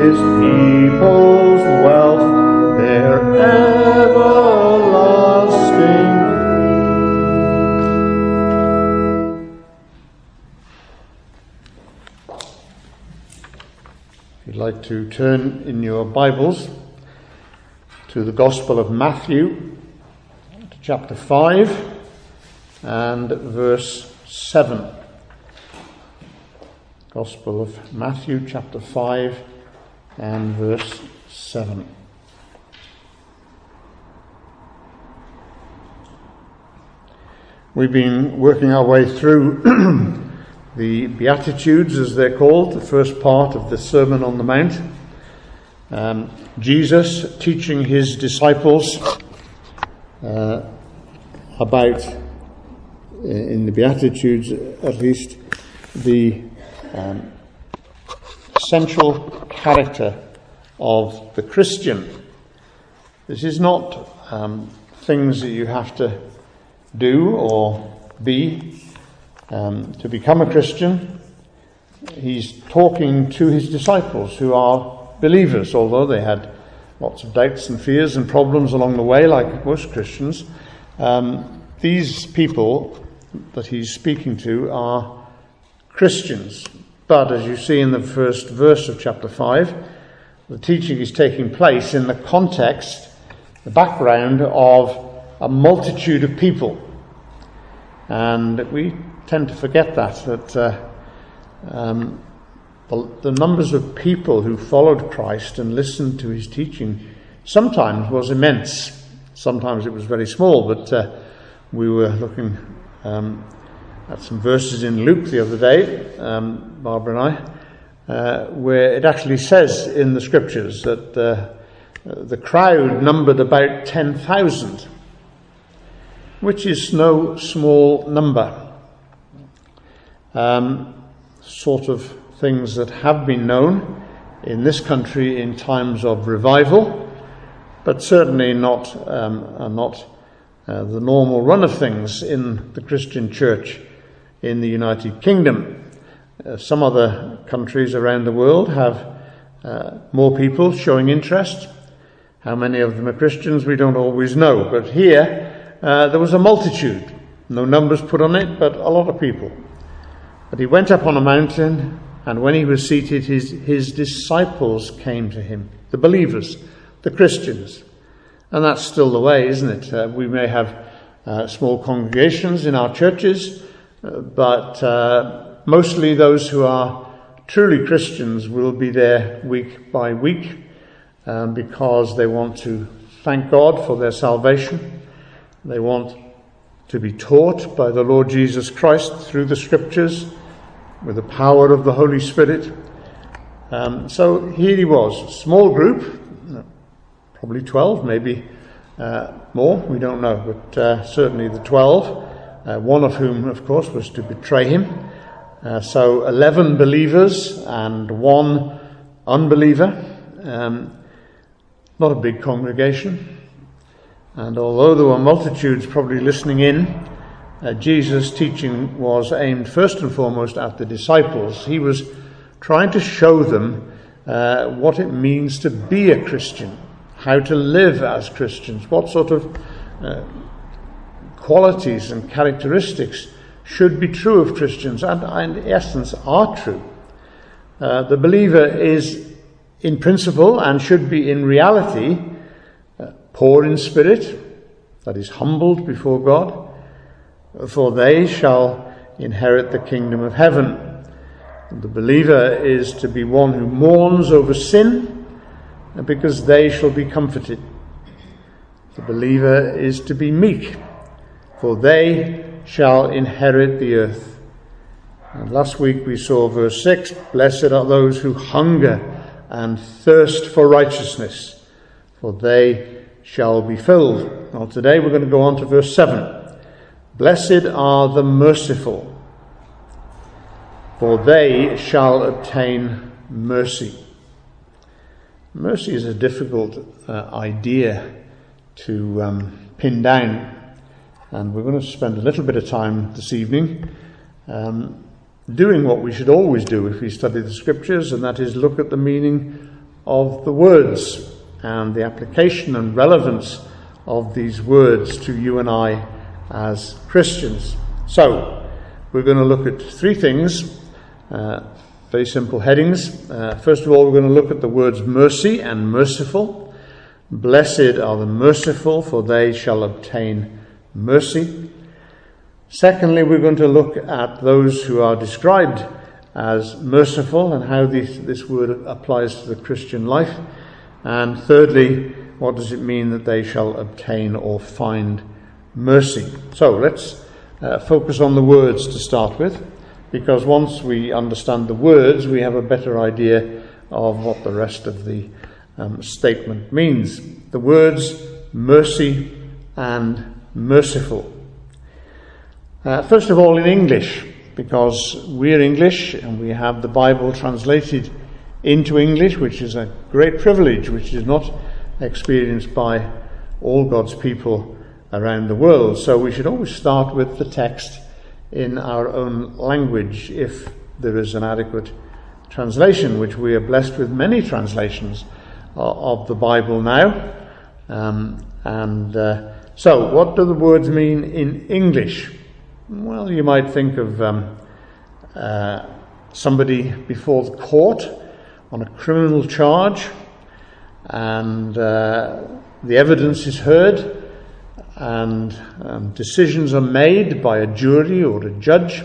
his people's wealth, their everlasting. If you'd like to turn in your Bibles to the Gospel of Matthew, to chapter 5 and verse 7. Gospel of Matthew, chapter 5 and verse 7. We've been working our way through the Beatitudes, as they're called, the first part of the Sermon on the Mount. Jesus teaching his disciples about, in the Beatitudes at least, the central character of the Christian. This is not things that you have to do or be to become a Christian. He's talking to his disciples who are believers, although they had lots of doubts and fears and problems along the way, like most Christians. These people that he's speaking to are Christians. But as you see in the first verse of chapter 5, the teaching is taking place in the context, the background of a multitude of people. And we tend to forget that the numbers of people who followed Christ and listened to his teaching sometimes was immense. Sometimes it was very small, but we were looking at some verses in Luke the other day, Barbara and I, where it actually says in the scriptures that the crowd numbered about 10,000, which is no small number. Sort of things that have been known in this country in times of revival, but certainly not the normal run of things in the Christian church in the United Kingdom. Some other countries around the world have more people showing interest. How many of them are Christians, we don't always know. But here, there was a multitude. No numbers put on it, but a lot of people. But he went up on a mountain, and when he was seated, his disciples came to him. The believers, the Christians. And that's still the way, isn't it? We may have small congregations in our churches, but mostly those who are truly Christians will be there week by week because they want to thank God for their salvation. They want to be taught by the Lord Jesus Christ through the scriptures with the power of the Holy Spirit. So here he was, a small group, probably 12, maybe more, we don't know, but certainly the 12, one of whom, of course, was to betray him. So 11 believers and one unbeliever. Not a big congregation. And although there were multitudes probably listening in, Jesus' teaching was aimed first and foremost at the disciples. He was trying to show them what it means to be a Christian, how to live as Christians, what sort of qualities and characteristics should be true of Christians, and in essence are true. The believer is in principle and should be in reality poor in spirit, that is humbled before God, for they shall inherit the kingdom of heaven. The believer is to be one who mourns over sin, because they shall be comforted. The believer is to be meek, for they shall inherit the earth. And last week we saw verse 6, blessed are those who hunger and thirst for righteousness, for they shall be filled. Well, today we're going to go on to verse 7. Blessed are the merciful, for they shall obtain mercy. Mercy is a difficult idea to pin down, and we're going to spend a little bit of time this evening doing what we should always do if we study the scriptures, and that is look at the meaning of the words and the application and relevance of these words to you and I as Christians. So, we're going to look at three things, very simple headings. First of all, we're going to look at the words mercy and merciful. Blessed are the merciful, for they shall obtain mercy. Secondly, we're going to look at those who are described as merciful and how this word applies to the Christian life. And thirdly, what does it mean that they shall obtain or find mercy? So let's focus on the words to start with, because once we understand the words, we have a better idea of what the rest of the statement means. The words mercy and merciful. First of all, in English, because we're English and we have the Bible translated into English, which is a great privilege, which is not experienced by all God's people around the world. So we should always start with the text in our own language if there is an adequate translation, which we are blessed with many translations of the Bible now. So what do the words mean in English? Well, you might think of somebody before the court on a criminal charge, and the evidence is heard, and decisions are made by a jury or a judge,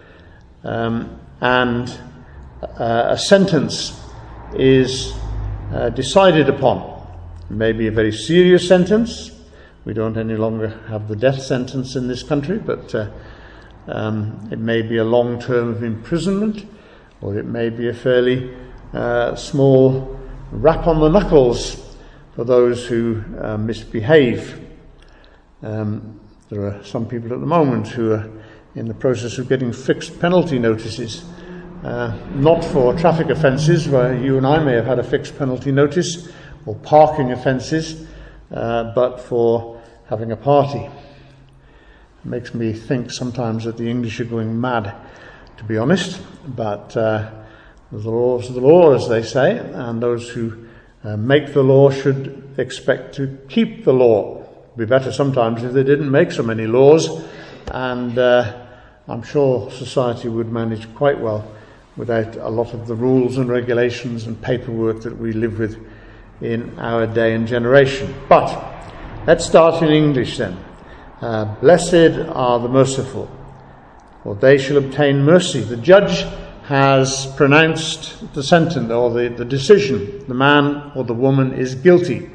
and a sentence is decided upon. Maybe a very serious sentence. We don't any longer have the death sentence in this country, but it may be a long term of imprisonment, or it may be a fairly small rap on the knuckles for those who misbehave. There are some people at the moment who are in the process of getting fixed penalty notices, not for traffic offences where you and I may have had a fixed penalty notice, or parking offences, but for having a party. It makes me think sometimes that the English are going mad, to be honest, but the law's the law, as they say, and those who make the law should expect to keep the law. It would be better sometimes if they didn't make so many laws, and I'm sure society would manage quite well without a lot of the rules and regulations and paperwork that we live with in our day and generation. But let's start in English then. Blessed are the merciful, for they shall obtain mercy. The judge has pronounced the sentence or the decision. The man or the woman is guilty.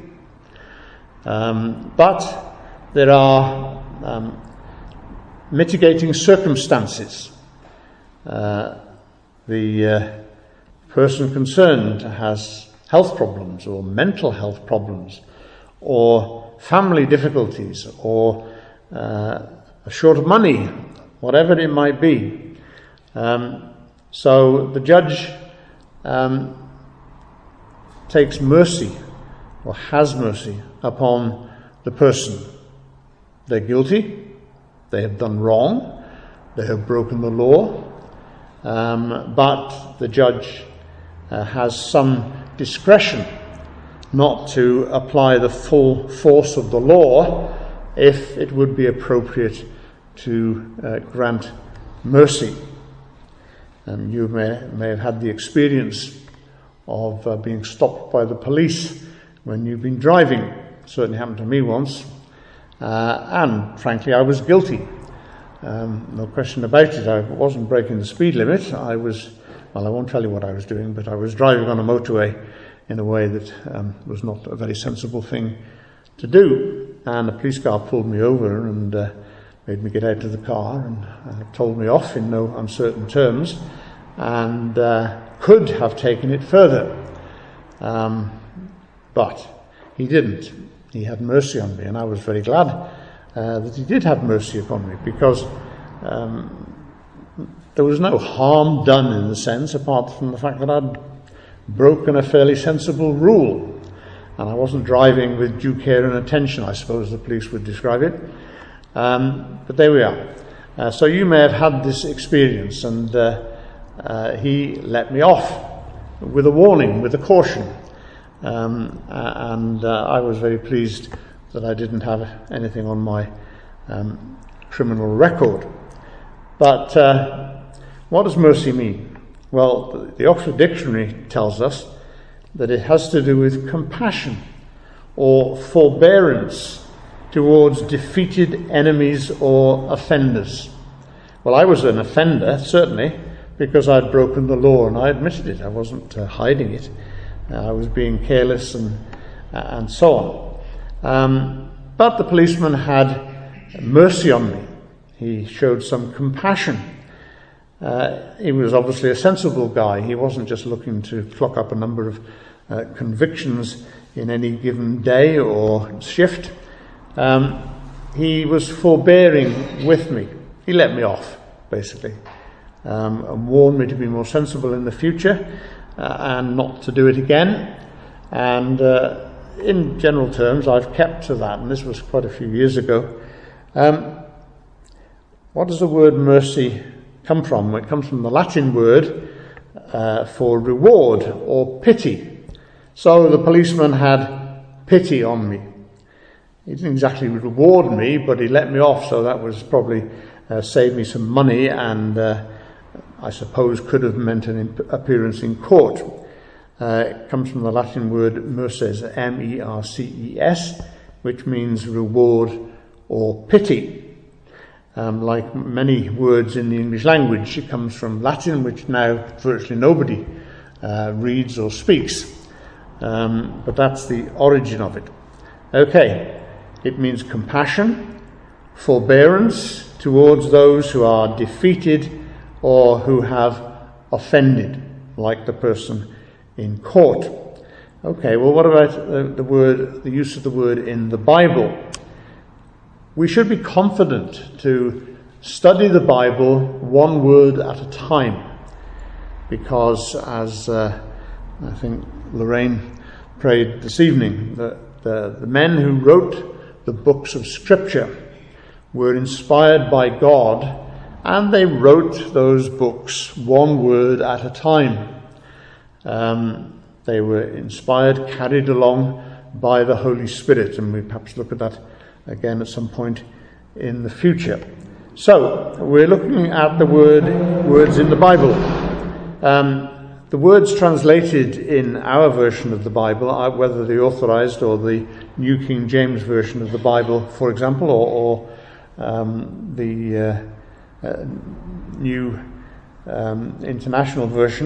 But there are mitigating circumstances. The person concerned has health problems or mental health problems or family difficulties or short of money, whatever it might be. So the judge takes mercy or has mercy upon the person. They're guilty, they have done wrong, they have broken the law, but the judge has some discretion not to apply the full force of the law if it would be appropriate to grant mercy. You may have had the experience of being stopped by the police when you've been driving. It certainly happened to me once, and frankly I was guilty. No question about it. I wasn't breaking the speed limit. I won't tell you what I was doing, but I was driving on a motorway in a way that was not a very sensible thing to do. And a police car pulled me over and made me get out of the car and told me off in no uncertain terms, and could have taken it further. But he didn't. He had mercy on me, and I was very glad that he did have mercy upon me, because there was no harm done in the sense, apart from the fact that I'd broken a fairly sensible rule, and I wasn't driving with due care and attention, I suppose the police would describe it. But there we are. So you may have had this experience, and he let me off with a warning, with a caution. and I was very pleased that I didn't have anything on my criminal record. But what does mercy mean? Well, the Oxford Dictionary tells us that it has to do with compassion or forbearance towards defeated enemies or offenders. Well, I was an offender, certainly, because I'd broken the law, and I admitted it. I wasn't hiding it. I was being careless and so on. But the policeman had mercy on me. He showed some compassion. He was obviously a sensible guy. He wasn't just looking to clock up a number of convictions in any given day or shift. He was forbearing with me. He let me off, basically, and warned me to be more sensible in the future and not to do it again. And in general terms, I've kept to that, and this was quite a few years ago. What does the word mercy come from? Well, it comes from the Latin word for reward or pity. So the policeman had pity on me. He didn't exactly reward me, but he let me off, so that was probably saved me some money, and I suppose could have meant an appearance in court. It comes from the Latin word merces, M-E-R-C-E-S, which means reward or pity. Like many words in the English language, it comes from Latin, which now virtually nobody reads or speaks. But that's the origin of it. Okay, it means compassion, forbearance towards those who are defeated or who have offended, like the person in court. Okay, well, what about the use of the word in the Bible? We should be confident to study the Bible one word at a time, because as I think Lorraine prayed this evening, the men who wrote the books of Scripture were inspired by God, and they wrote those books one word at a time. They were inspired, carried along by the Holy Spirit, and we perhaps look at that again at some point in the future. So, we're looking at the words in the Bible. The words translated in our version of the Bible, whether the Authorized or the New King James Version of the Bible, for example, or the New International Version,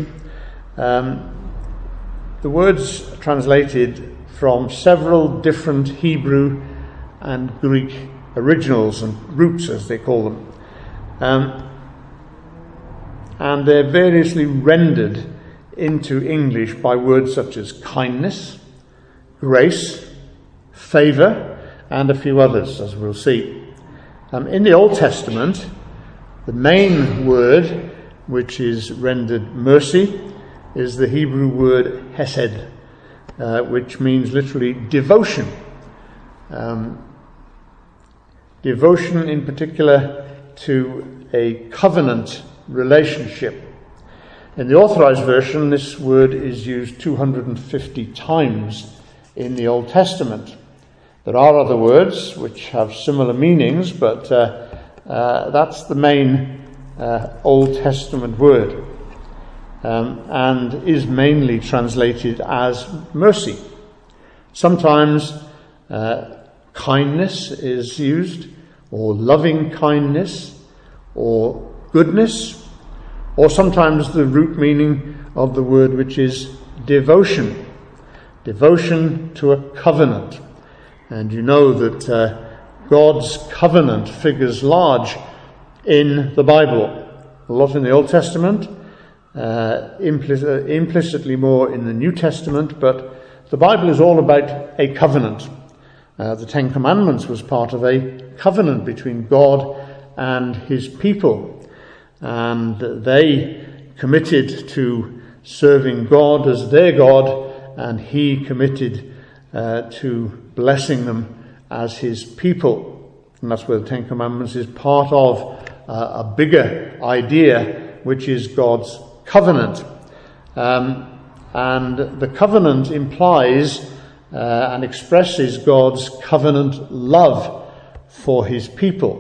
the words translated from several different Hebrew and Greek originals and roots, as they call them. And they're variously rendered into English by words such as kindness, grace, favour, and a few others, as we'll see. In the Old Testament, the main word which is rendered mercy is the Hebrew word hesed, which means literally devotion. Devotion in particular to a covenant relationship. In the Authorized Version, this word is used 250 times in the Old Testament. There are other words which have similar meanings, but that's the main Old Testament word, and is mainly translated as mercy. Sometimes kindness is used, or loving kindness, or goodness, or sometimes the root meaning of the word, which is devotion. Devotion to a covenant. And you know that God's covenant figures large in the Bible. A lot in the Old Testament, implicitly more in the New Testament, but the Bible is all about a covenant. The Ten Commandments was part of a covenant between God and his people. And they committed to serving God as their God, and he committed to blessing them as his people. And that's where the Ten Commandments is part of a bigger idea, which is God's covenant. And And the covenant implies and expresses God's covenant love for his people.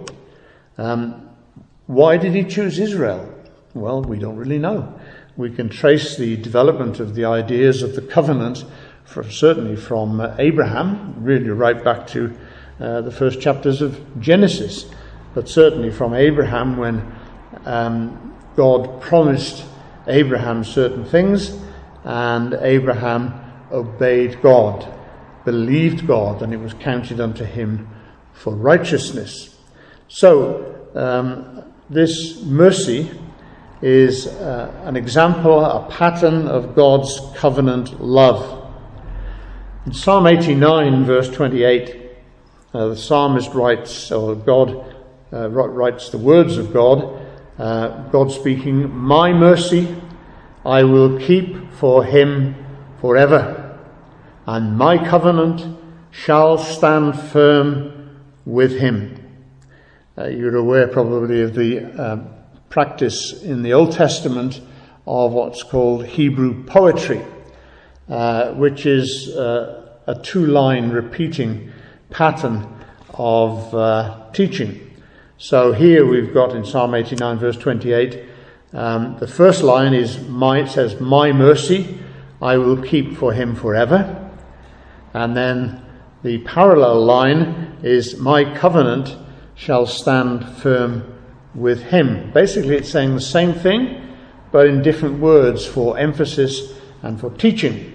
Why did he choose Israel? Well, we don't really know. We can trace the development of the ideas of the covenant certainly from Abraham, really right back to the first chapters of Genesis, but certainly from Abraham when God promised Abraham certain things, and Abraham obeyed God, believed God, and it was counted unto him for righteousness. So this mercy is an example, a pattern of God's covenant love. In Psalm 89, verse 28, the psalmist writes, or God writes the words of God, God speaking, "My mercy I will keep for him forever, and my covenant shall stand firm with him." You're aware probably of the practice in the Old Testament of what's called Hebrew poetry, which is a two-line repeating pattern of teaching. So here we've got in Psalm 89 verse 28, the first line says, "My mercy I will keep for him forever." And then the parallel line is, "My covenant shall stand firm with him." Basically it's saying the same thing, but in different words for emphasis and for teaching.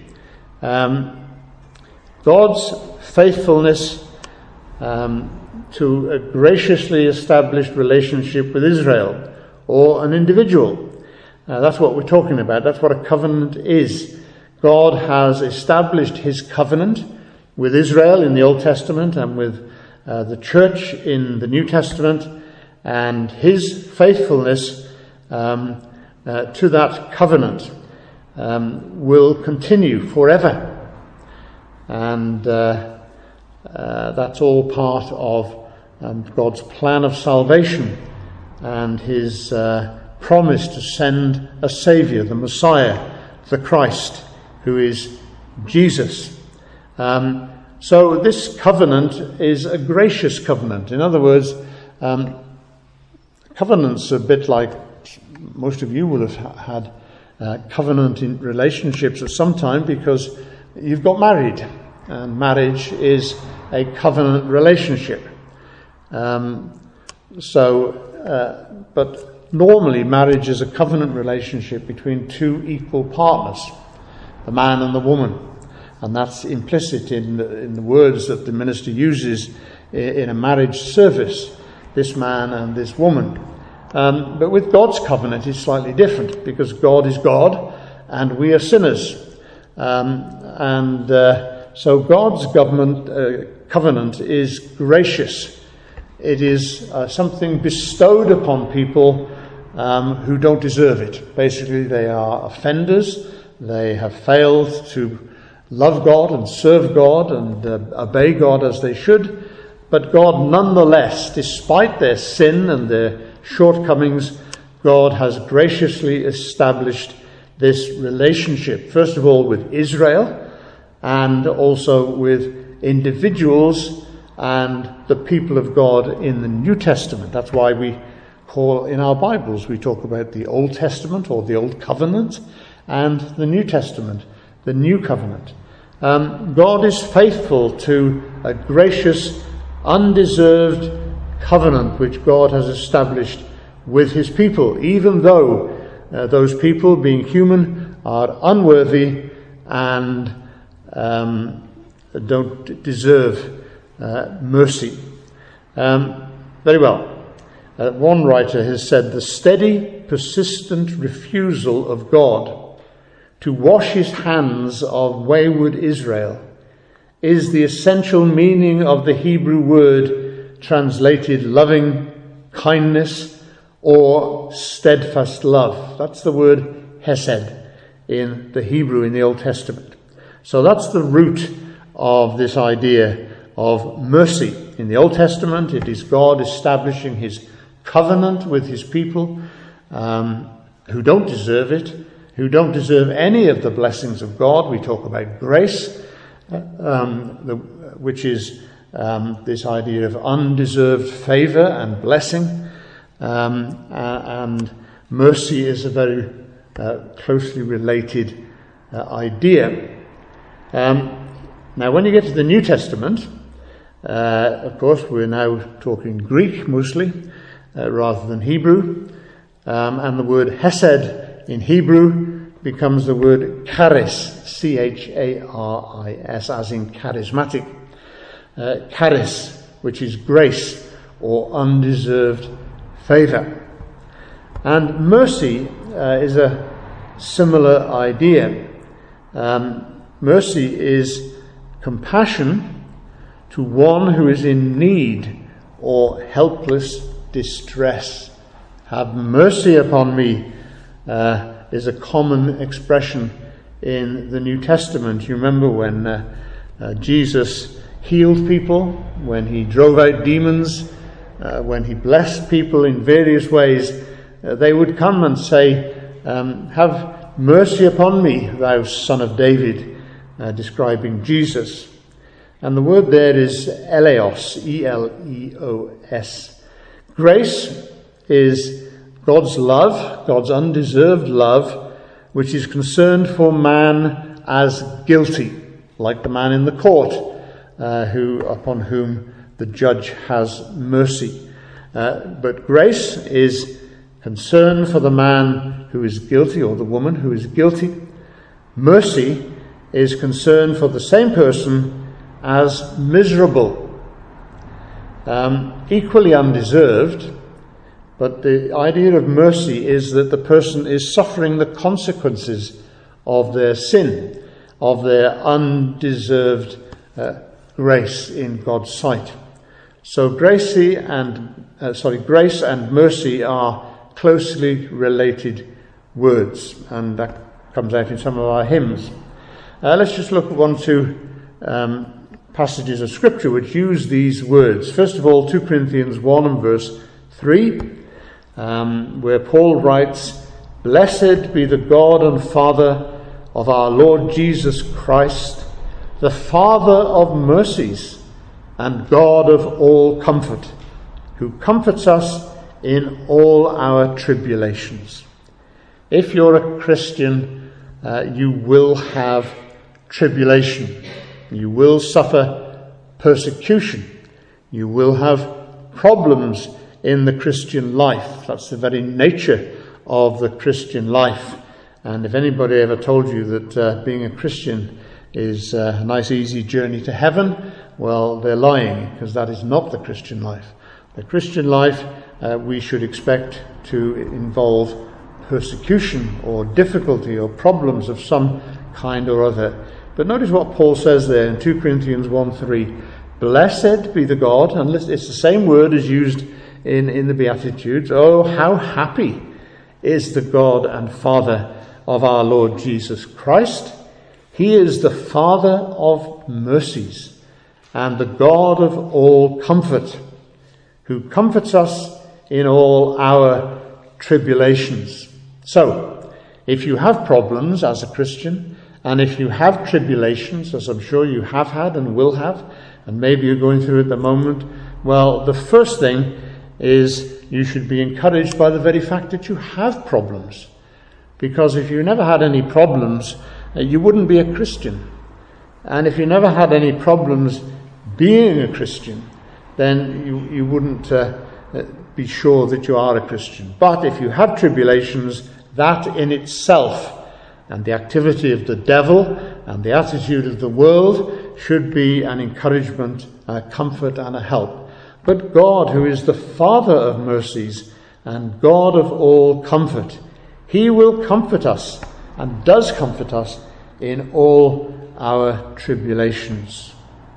God's faithfulness to a graciously established relationship with Israel or an individual. That's what we're talking about. That's what a covenant is. God has established his covenant with Israel in the Old Testament and with the church in the New Testament, and his faithfulness to that covenant will continue forever. And that's all part of God's plan of salvation and his promise to send a Saviour, the Messiah, the Christ, who is Jesus. So this covenant is a gracious covenant. In other words, covenants are a bit like, most of you will have had covenant in relationships at some time because you've got married, and marriage is a covenant relationship. But normally marriage is a covenant relationship between two equal partners, the man and the woman, and that's implicit in the words that the minister uses in a marriage service, this man and this woman. But with God's covenant it's slightly different, because God is God and we are sinners. So God's covenant is gracious. It is something bestowed upon people who don't deserve it. Basically, they are offenders. They have failed to love God and serve God and obey God as they should. But God, nonetheless, despite their sin and their shortcomings, God has graciously established this relationship, first of all with Israel, and also with individuals and the people of God in the New Testament. That's why we call, in our Bibles, we talk about the Old Testament or the Old Covenant and the New Testament, the New Covenant. God is faithful to a gracious, undeserved covenant which God has established with his people, even though those people, being human, are unworthy and don't deserve mercy. Very well. One writer has said, "The steady, persistent refusal of God to wash his hands of wayward Israel is the essential meaning of the Hebrew word translated loving kindness or steadfast love." That's the word hesed in the Hebrew in the Old Testament. So that's the root of this idea of mercy. In the Old Testament, it is God establishing his covenant with his people who don't deserve it, who don't deserve any of the blessings of God. We talk about grace, which is this idea of undeserved favour and blessing, and mercy is a very closely related idea. Now, when you get to the New Testament, of course, we're now talking Greek mostly, rather than Hebrew, and the word hesed in Hebrew becomes the word charis, charis, as in charismatic. Charis, which is grace or undeserved favour. And mercy is a similar idea. Mercy is compassion to one who is in need or helpless distress. Have mercy upon me is a common expression in the New Testament. You remember when Jesus healed people, when he drove out demons, when he blessed people in various ways, they would come and say, have mercy upon me, thou son of David, describing Jesus. And the word there is eleos, E-L-E-O-S. Grace is God's love, God's undeserved love, which is concerned for man as guilty, like the man in the court, upon whom the judge has mercy. But grace is concern for the man who is guilty, or the woman who is guilty. Mercy is concern for the same person as miserable, equally undeserved, but the idea of mercy is that the person is suffering the consequences of their sin, of their undeserved grace in God's sight. So grace and mercy are closely related words, and that comes out in some of our hymns. Let's just look at one or two passages of Scripture which use these words. First of all, 2 Corinthians 1 and verse 3, where Paul writes, "Blessed be the God and Father of our Lord Jesus Christ, the Father of mercies and God of all comfort, who comforts us in all our tribulations." If you're a Christian, you will have tribulation. You will suffer persecution. You will have problems in the Christian life. That's the very nature of the Christian life. And if anybody ever told you that being a Christian is a nice easy journey to heaven, well, they're lying, because that is not the Christian life. The Christian life we should expect to involve persecution or difficulty or problems of some kind or other. But notice what Paul says there in 2 Corinthians 1:3. Blessed be the God, and it's the same word as used in the Beatitudes. Oh, how happy is the God and Father of our Lord Jesus Christ. He is the Father of mercies and the God of all comfort, who comforts us in all our tribulations. So, if you have problems as a Christian, and if you have tribulations, as I'm sure you have had and will have, and maybe you're going through at the moment, well, the first thing is you should be encouraged by the very fact that you have problems. Because if you never had any problems, you wouldn't be a Christian. And if you never had any problems being a Christian, then you wouldn't be sure that you are a Christian. But if you have tribulations, that in itself, and the activity of the devil and the attitude of the world, should be an encouragement, a comfort and a help. But God, who is the Father of mercies and God of all comfort, He will comfort us and does comfort us in all our tribulations.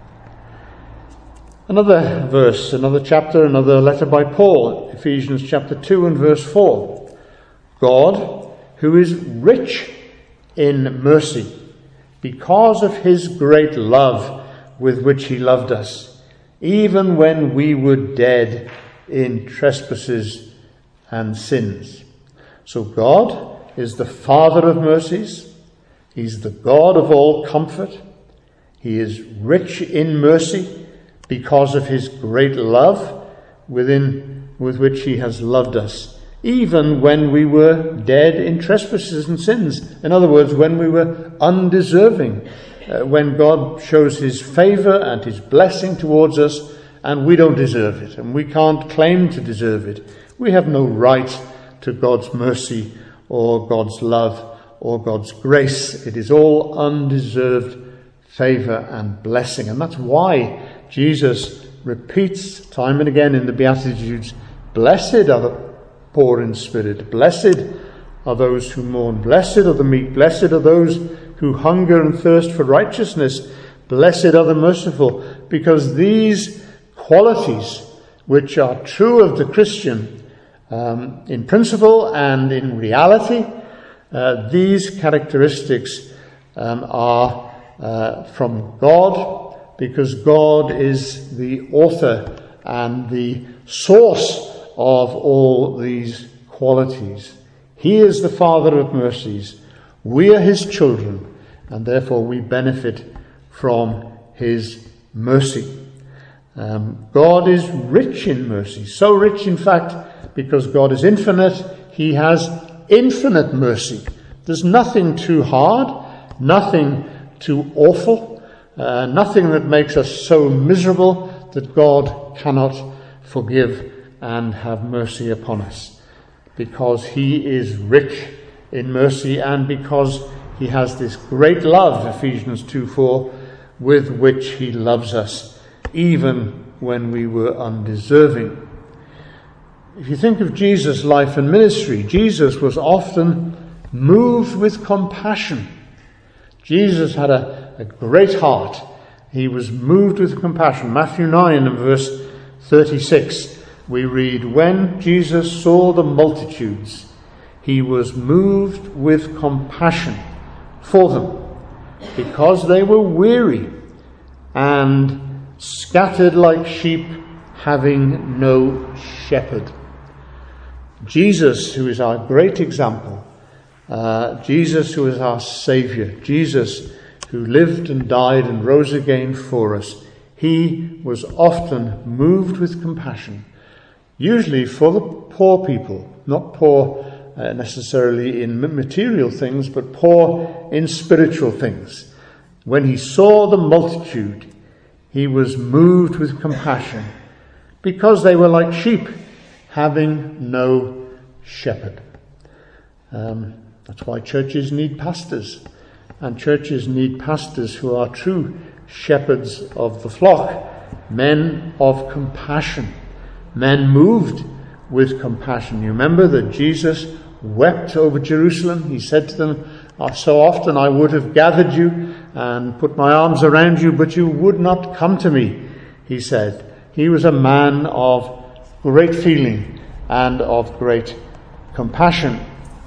Another verse, another chapter, another letter by Paul, Ephesians chapter 2 and verse 4. God, who is rich in mercy, because of His great love with which He loved us, even when we were dead in trespasses and sins. So God, is the Father of mercies. He's the God of all comfort. He is rich in mercy because of his great love with which he has loved us, even when we were dead in trespasses and sins. In other words, when we were undeserving, when God shows his favour and his blessing towards us, and we don't deserve it, and we can't claim to deserve it. We have no right to God's mercy or God's love or God's grace. It is all undeserved favour and blessing. And that's why Jesus repeats time and again in the Beatitudes, blessed are the poor in spirit, blessed are those who mourn, blessed are the meek, blessed are those who hunger and thirst for righteousness, blessed are the merciful, because these qualities, which are true of the Christian in principle and in reality, these characteristics are from God, because God is the author and the source of all these qualities. He is the Father of mercies. We are his children, and therefore we benefit from his mercy. God is rich in mercy, so rich in fact, because God is infinite, he has infinite mercy. There's nothing too hard, nothing too awful, nothing that makes us so miserable that God cannot forgive and have mercy upon us, because he is rich in mercy and because he has this great love, Ephesians 2:4, with which he loves us, even when we were undeserving. If you think of Jesus' life and ministry, Jesus was often moved with compassion. Jesus had a great heart. He was moved with compassion. Matthew 9 and verse 36, we read, when Jesus saw the multitudes, he was moved with compassion for them, because they were weary and scattered like sheep, having no shepherd. Jesus, who is our great example, Jesus who is our Saviour, Jesus who lived and died and rose again for us, he was often moved with compassion, usually for the poor people, not poor necessarily in material things, but poor in spiritual things. When he saw the multitude, he was moved with compassion, because they were like sheep, having no shepherd. That's why churches need pastors, and churches need pastors who are true shepherds of the flock, men of compassion, men moved with compassion. You remember that Jesus wept over Jerusalem. He said to them, so often I would have gathered you and put my arms around you, but you would not come to me, he said. He was a man of great feeling and of great compassion.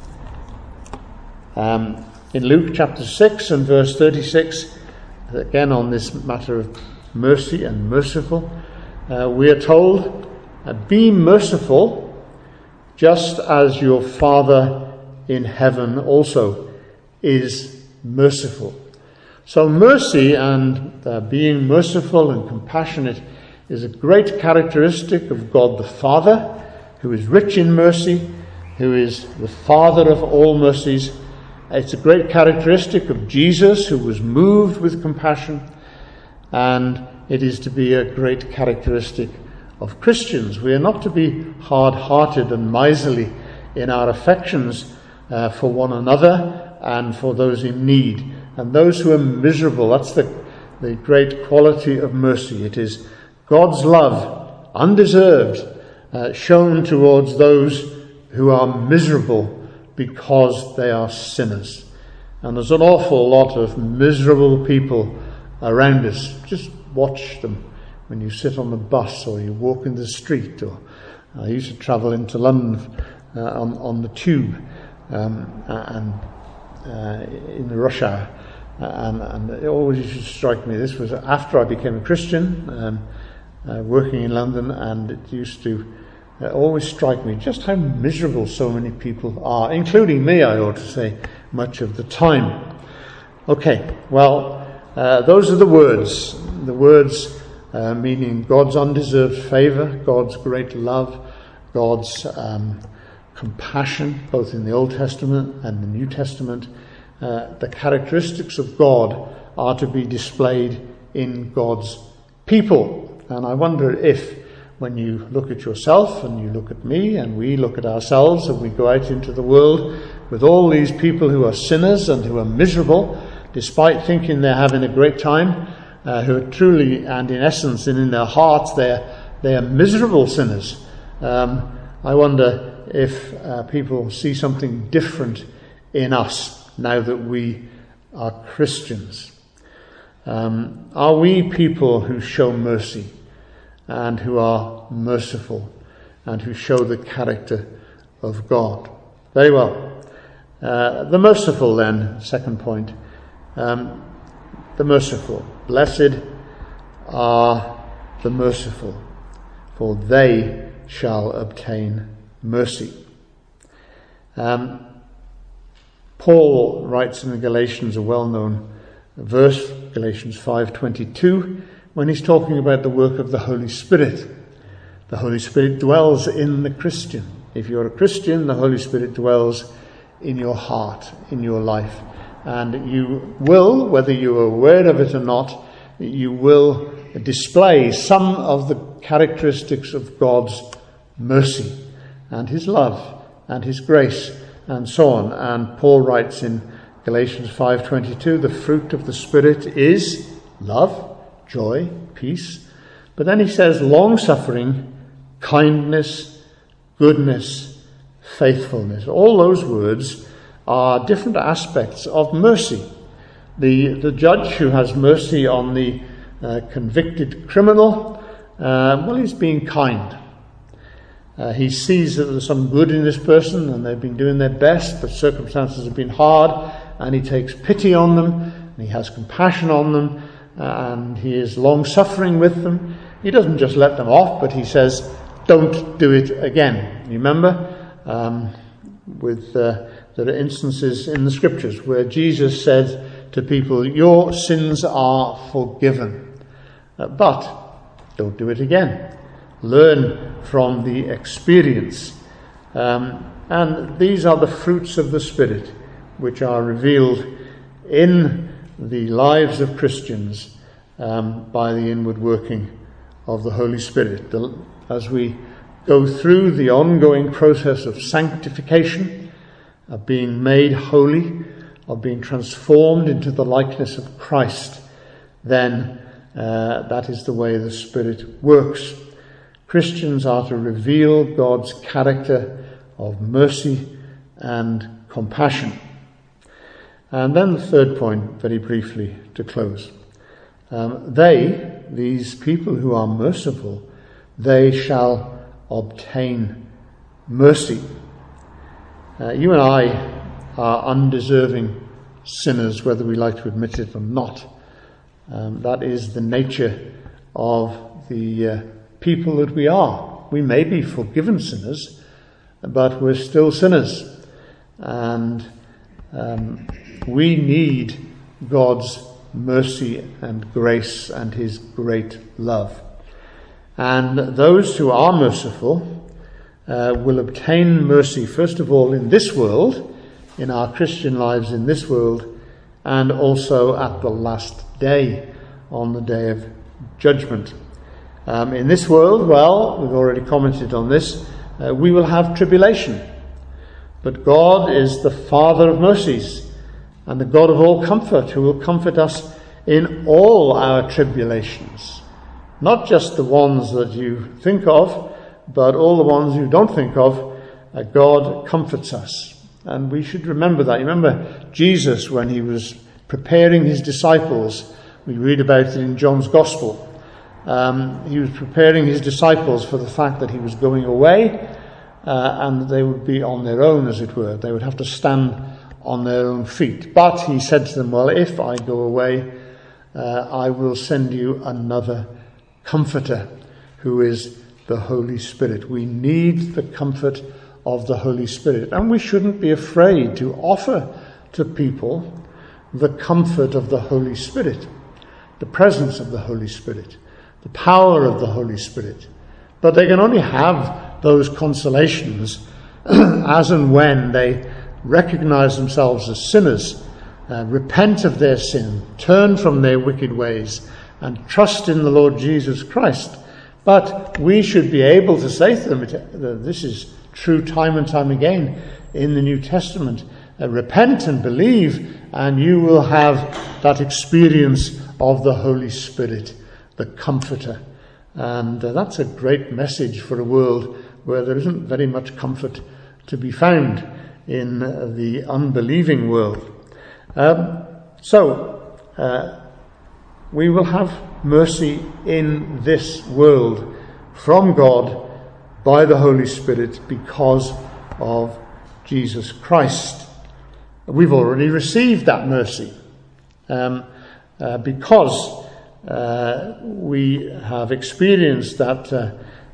In Luke chapter 6 and verse 36, again on this matter of mercy and merciful, we are told, be merciful just as your Father in heaven also is merciful. So mercy and being merciful and compassionate is a great characteristic of God the Father, who is rich in mercy, who is the Father of all mercies. It's a great characteristic of Jesus, who was moved with compassion, and it is to be a great characteristic of Christians. We are not to be hard-hearted and miserly in our affections for one another and for those in need and those who are miserable. That's the great quality of mercy. It is God's love, undeserved, shown towards those who are miserable because they are sinners. And there's an awful lot of miserable people around us. Just watch them when you sit on the bus or you walk in the street. Or I used to travel into London on the tube and in the rush hour, and it always used to strike me. This was after I became a Christian, working in London, and it used to always strike me just how miserable so many people are, including me, I ought to say, much of the time. Okay, well, those are the words meaning God's undeserved favour, God's great love, God's compassion, both in the Old Testament and the New Testament. The characteristics of God are to be displayed in God's people. And I wonder if, when you look at yourself and you look at me and we look at ourselves and we go out into the world with all these people who are sinners and who are miserable, despite thinking they're having a great time, who are truly and in essence and in their hearts they are miserable sinners. I wonder if people see something different in us now that we are Christians. Are we people who show mercy and who are merciful and who show the character of God? Very well. The merciful then, second point. The merciful. Blessed are the merciful, for they shall obtain mercy. Paul writes in the Galatians a well-known verse, Galatians 5:22, when he's talking about the work of the Holy Spirit. The Holy Spirit dwells in the Christian. If you're a Christian, the Holy Spirit dwells in your heart, in your life. And you will, whether you are aware of it or not, you will display some of the characteristics of God's mercy and his love and his grace and so on. And Paul writes in Galatians 5:22, the fruit of the Spirit is love, joy, peace. But then he says long-suffering, kindness, goodness, faithfulness. All those words are different aspects of mercy. The judge who has mercy on the convicted criminal, he's being kind. He sees that there's some good in this person and they've been doing their best, but circumstances have been hard, and he takes pity on them, and he has compassion on them, and he is long-suffering with them. He doesn't just let them off, but he says, don't do it again. You remember there are instances in the scriptures where Jesus said to people, your sins are forgiven, but don't do it again. Learn from the experience. And these are the fruits of the Spirit which are revealed in the lives of Christians by the inward working of the Holy Spirit. As we go through the ongoing process of sanctification, of being made holy, of being transformed into the likeness of Christ, then that is the way the Spirit works. Christians are to reveal God's character of mercy and compassion. And then the third point, very briefly, to close. These people who are merciful, they shall obtain mercy. You and I are undeserving sinners, whether we like to admit it or not. That is the nature of the people that we are. We may be forgiven sinners, but we're still sinners. And we need God's mercy and grace and his great love. And those who are merciful will obtain mercy, first of all, in this world, in our Christian lives in this world, and also at the last day, on the day of judgment. In this world, we've already commented on this, we will have tribulation. But God is the Father of mercies and the God of all comfort, who will comfort us in all our tribulations. Not just the ones that you think of, but all the ones you don't think of. God comforts us. And we should remember that. You remember Jesus, when he was preparing his disciples, we read about it in John's Gospel. He was preparing his disciples for the fact that he was going away, and they would be on their own, as it were. They would have to stand on their own feet. But he said to them, well, if I go away, I will send you another comforter, who is the Holy Spirit. We need the comfort of the Holy Spirit. And we shouldn't be afraid to offer to people the comfort of the Holy Spirit, the presence of the Holy Spirit, the power of the Holy Spirit. But they can only have those consolations as and when they recognize themselves as sinners, repent of their sin, turn from their wicked ways, and trust in the Lord Jesus Christ. But we should be able to say to them, this is true time and time again in the New Testament, repent and believe, and you will have that experience of the Holy Spirit, the Comforter. And that's a great message for a world where there isn't very much comfort to be found in the unbelieving world. We will have mercy in this world from God by the Holy Spirit because of Jesus Christ. We've already received that mercy because we have experienced that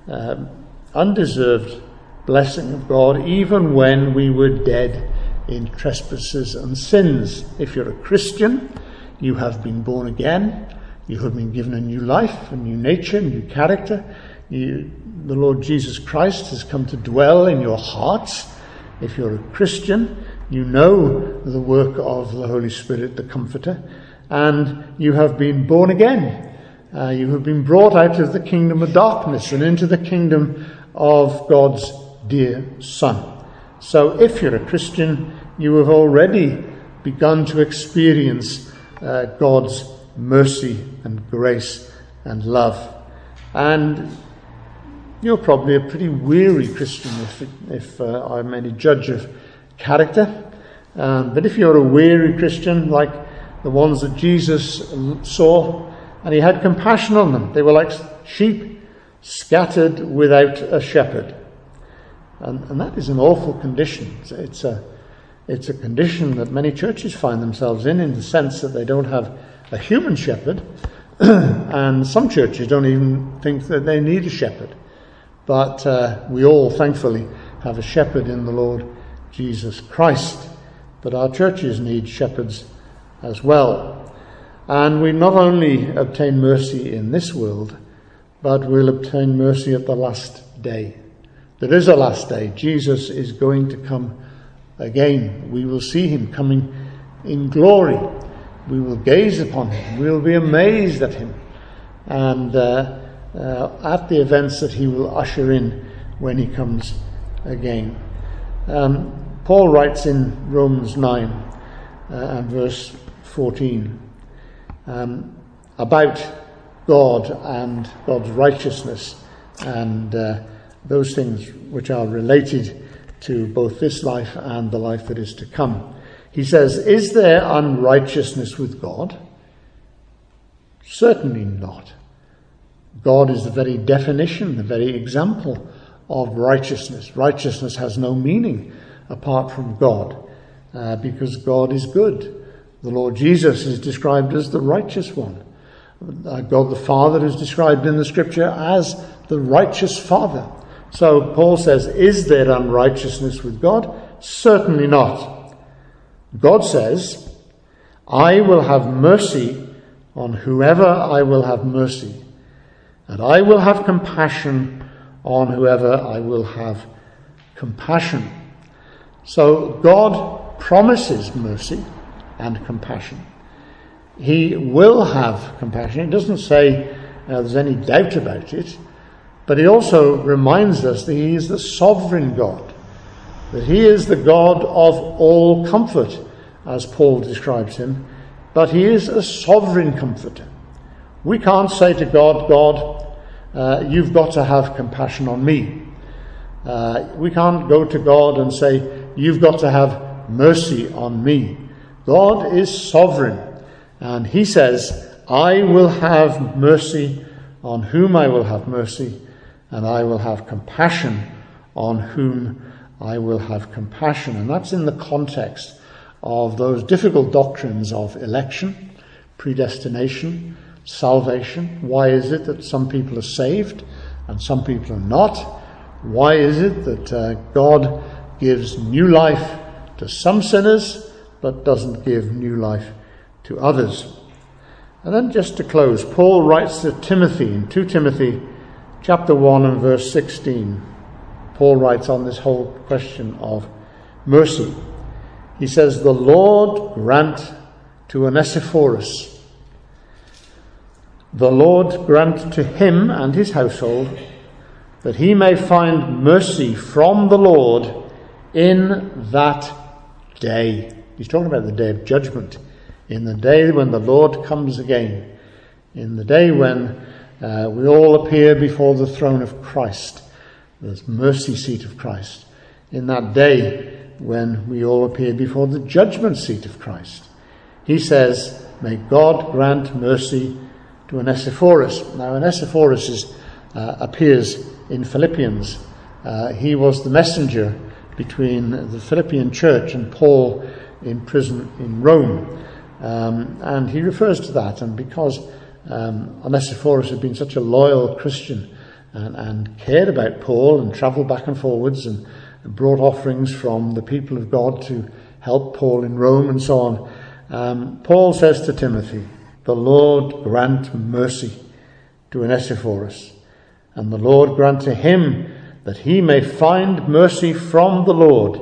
undeserved blessing of God even when we were dead in trespasses and sins. If you're a Christian, you have been born again, you have been given a new life, a new nature, a new character. The Lord Jesus Christ has come to dwell in your hearts. If you're a Christian, you know the work of the Holy Spirit, the Comforter, and you have been born again. You have been brought out of the kingdom of darkness and into the kingdom of God's dear Son. So if you're a Christian, you have already begun to experience God's mercy and grace and love. And you're probably a pretty weary Christian if I'm any judge of character. But if you're a weary Christian, like the ones that Jesus saw, and he had compassion on them, they were like sheep scattered without a shepherd. And that is an awful condition. It's a condition that many churches find themselves in the sense that they don't have a human shepherd, and some churches don't even think that they need a shepherd. But we all, thankfully, have a shepherd in the Lord Jesus Christ. But our churches need shepherds as well. And we not only obtain mercy in this world, but we'll obtain mercy at the last day. There is a last day. Jesus is going to come again. We will see him coming in glory. We will gaze upon him. We will be amazed at him. And at the events that he will usher in when he comes again. Paul writes in Romans 9 and verse 14 about God and God's righteousness and those things which are related to both this life and the life that is to come. He says, "Is there unrighteousness with God? Certainly not. God is the very definition, the very example of righteousness. Righteousness has no meaning apart from God, because God is good. The Lord Jesus is described as the righteous one. God the Father is described in the Scripture as the righteous Father. So Paul says, is there unrighteousness with God? Certainly not. God says, I will have mercy on whoever I will have mercy, and I will have compassion on whoever I will have compassion. So God promises mercy and compassion. He will have compassion. It doesn't say there's any doubt about it, but he also reminds us that he is the sovereign God, that he is the God of all comfort, as Paul describes him, but he is a sovereign comforter. We can't say to God, God, you've got to have compassion on me. We can't go to God and say, you've got to have mercy on me. God is sovereign, and he says, I will have mercy on whom I will have mercy, and I will have compassion on whom I will have compassion. And that's in the context of those difficult doctrines of election, predestination, salvation. Why is it that some people are saved and some people are not? Why is it that God gives new life to some sinners but doesn't give new life to others? And then just to close, Paul writes to Timothy in 2 Timothy chapter 1 and verse 16. Paul writes on this whole question of mercy. He says, "The Lord grant to Onesiphorus, the Lord grant to him and his household, that he may find mercy from the Lord in that day." He's talking about the day of judgment, in the day when the Lord comes again, in the day when we all appear before the throne of Christ, the mercy seat of Christ, in that day when we all appear before the judgment seat of Christ. He says, may God grant mercy to Onesiphorus. Now, Onesiphorus appears in Philippians. He was the messenger between the Philippian church and Paul in prison in Rome. And he refers to that. And because Onesiphorus had been such a loyal Christian and cared about Paul and travelled back and forwards and brought offerings from the people of God to help Paul in Rome and so on, Paul says to Timothy, "The Lord grant mercy to Onesiphorus, and the Lord grant to him that he may find mercy from the Lord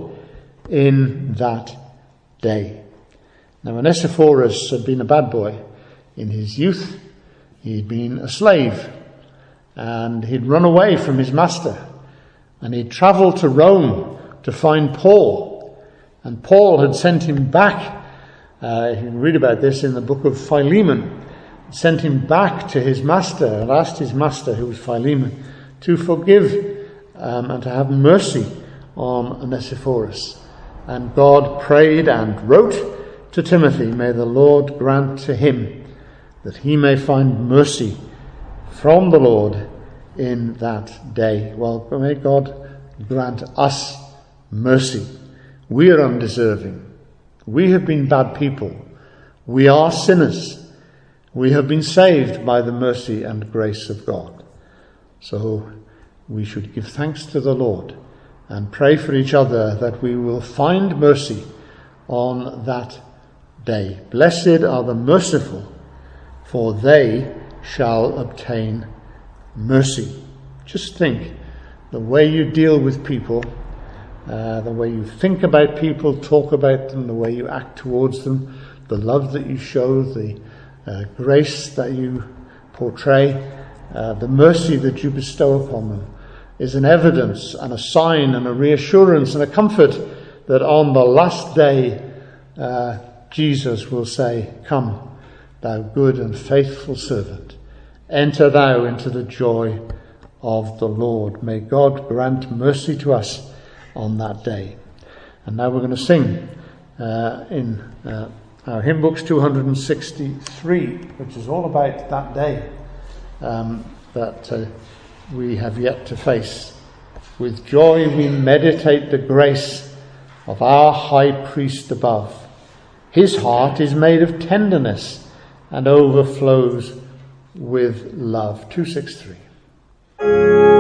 in that day." Now, Onesiphorus had been a bad boy in his youth. He'd been a slave, and he'd run away from his master, and he'd travelled to Rome to find Paul, and Paul had sent him back. You can read about this in the book of Philemon. Sent him back to his master and asked his master, who was Philemon, to forgive and to have mercy on Onesiphorus. And God prayed and wrote to Timothy, "May the Lord grant to him that he may find mercy from the Lord in that day." Well, may God grant us mercy. We are undeserving. We have been bad people. We are sinners. We have been saved by the mercy and grace of God. So we should give thanks to the Lord and pray for each other that we will find mercy on that day. Blessed are the merciful, for they shall obtain mercy. Just think, the way you deal with people, the way you think about people, talk about them, the way you act towards them, the love that you show, the grace that you portray, the mercy that you bestow upon them, is an evidence and a sign and a reassurance and a comfort that on the last day Jesus will say, "Come, thou good and faithful servant, enter thou into the joy of the Lord." May God grant mercy to us on that day. And now we're going to sing in our hymn books 263, which is all about that day that we have yet to face. With joy we meditate the grace of our high priest above. His heart is made of tenderness and overflows with love. 263.